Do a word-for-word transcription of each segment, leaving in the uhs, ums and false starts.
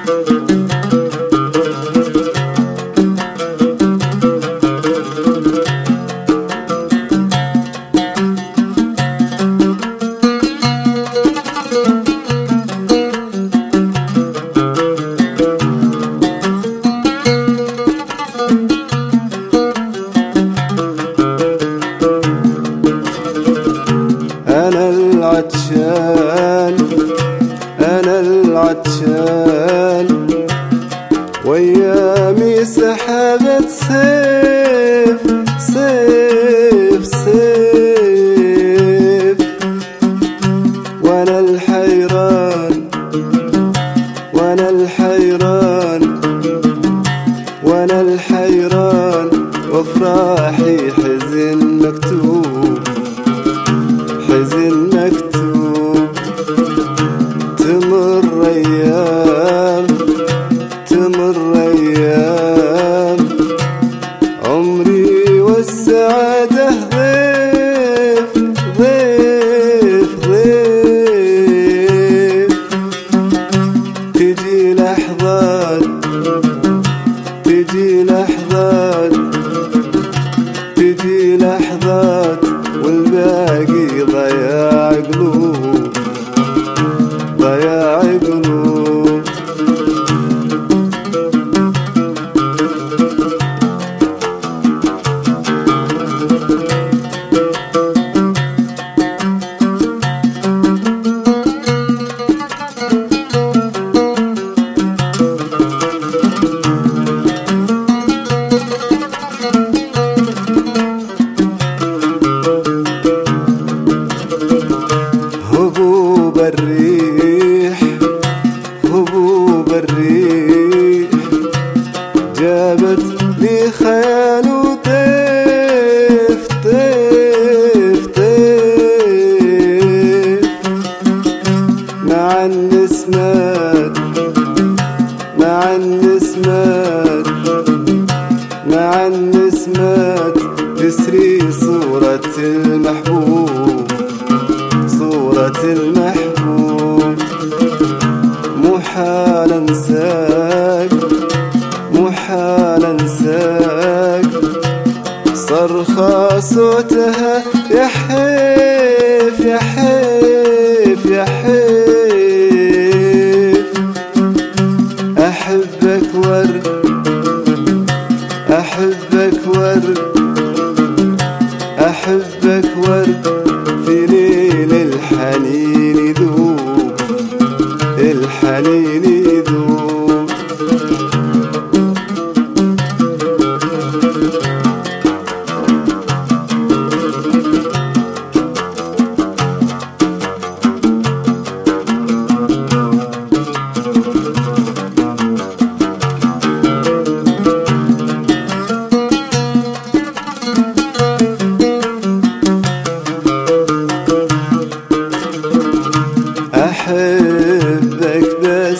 أنا العطشان أنا العطشان وأيامي سحبت سيف سيف سيف، وأنا الحيران وأنا الحيران وأنا الحيران وأفراحي حزن مكتوب حزن مكتوب. تمر أيام تمر أيام عمري والسعادة ضيف ضيف ضيف. تجي لحظات تجي لحظات تجي لحظات والباقي ضياع قلوب ضياع قلوب. هبوب الريح هبوب الريح جابت لي خيال وطيف طيف طيف. مع النسمات مع النسمات مع النسمات تسري صورة المحبوب صورة المحبوب. محال انساك محال انساك صرخة صوتها يحيف يحيف يحيف. أحبك ورد أحبك ورد أحبك ورد في ليل الحنين يذوب الحنين يذوب. أحبك بس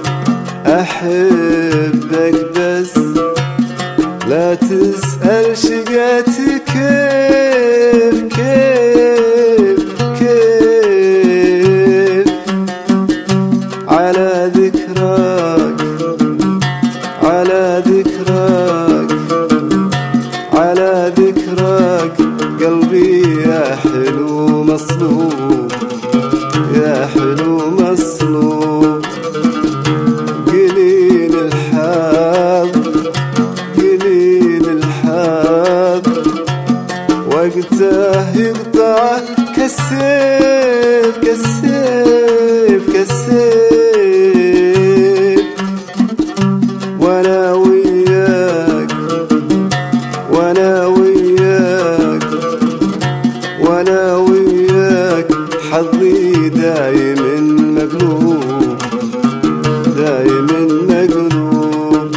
أحبك بس لا تسأل شقاتي كيف كيف كيف. على ذكراك على ذكراك على ذكراك قلبي يا حلو مصلوب يا حلو مصلوب. قليل الحظ قليل الحظ وقته يقطع كالسيف كالسيف كالسيف. وانا وياك وانا وياك وانا وياك حظي دايم مقلوب دايم مقلوب.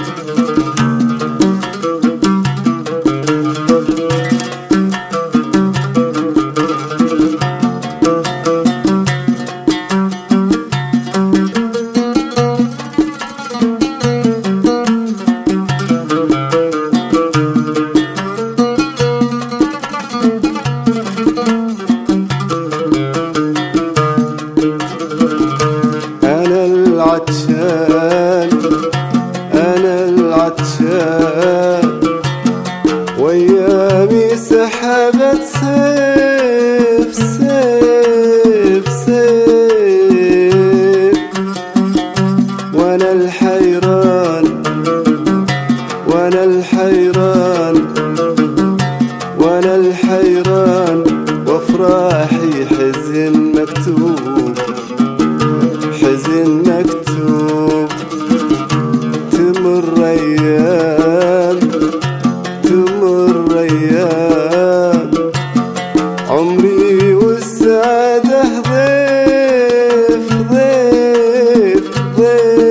أنا العطشان الليل